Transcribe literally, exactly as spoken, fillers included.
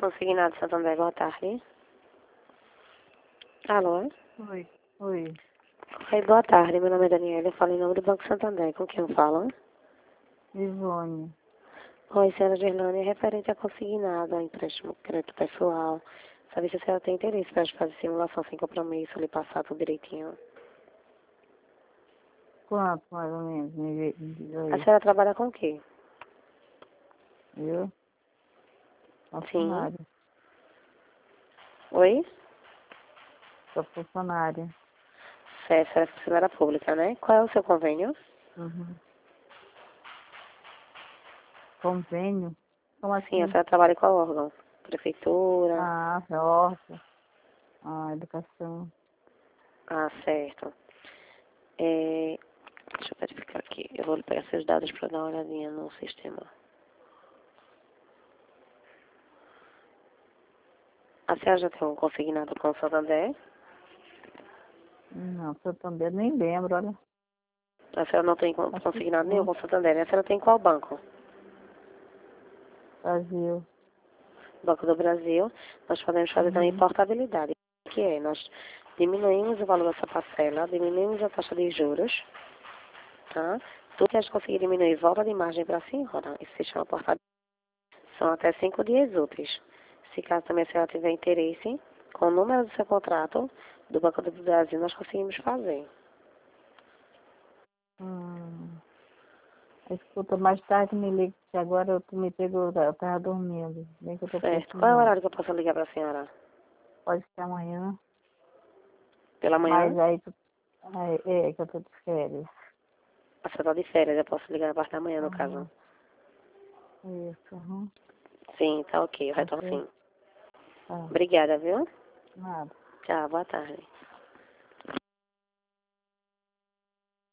Consignado Santander, boa tarde. Alô? Oi, oi. Oi, boa tarde, meu nome é Daniela, eu falo em nome do Banco Santander, com quem eu falo? Ivone. Oi, senhora Gerlane, é referente a consignado, a empréstimo crédito pessoal. Sabe se a senhora tem interesse para fazer simulação sem compromisso, lhe passar tudo direitinho. Quanto mais ou menos? Me vê- me diz A aí. senhora trabalha com o quê? Eu? Sim. Funcionária. Oi? Sou funcionária. Certo, a senhora é funcionária pública, né? Qual é o seu convênio? Uhum. Convênio? Como Sim, a assim? senhora trabalha em qual órgão? Prefeitura? Ah, horta. Ah, educação. Ah, certo. É, deixa eu verificar aqui. Eu vou pegar seus dados para dar uma olhadinha no sistema. A senhora já tem um consignado com o Santander? Não, eu também nem lembro, olha. A senhora não tem con- Acho que consignado nenhum sim. com o Santander, né? A senhora tem qual banco? Brasil. Banco do Brasil. Nós podemos fazer também Uhum. portabilidade, que é, nós diminuímos o valor dessa parcela, diminuímos a taxa de juros, tá? Tudo que a gente conseguir diminuir, volta de margem para a senhora. Isso se chama portabilidade. São até cinco dias úteis. Se caso também a senhora tiver interesse, com o número do seu contrato do Banco do Brasil, nós conseguimos fazer. Hum. Escuta, mais tarde me liga, que agora eu tu me pegou, eu tava dormindo. Nem que eu tô por Certo. aqui, Qual é o não. horário que eu posso ligar para a senhora? Pode ser amanhã. Pela Mas manhã? aí tu. Aí, é, que eu tô de férias. A senhora está de férias, eu posso ligar na parte da manhã, no caso. Aham. Isso, aham. Sim, tá ok, eu retorno Ok. sim. Tá. Obrigada, viu? Nada. Tchau, boa tarde.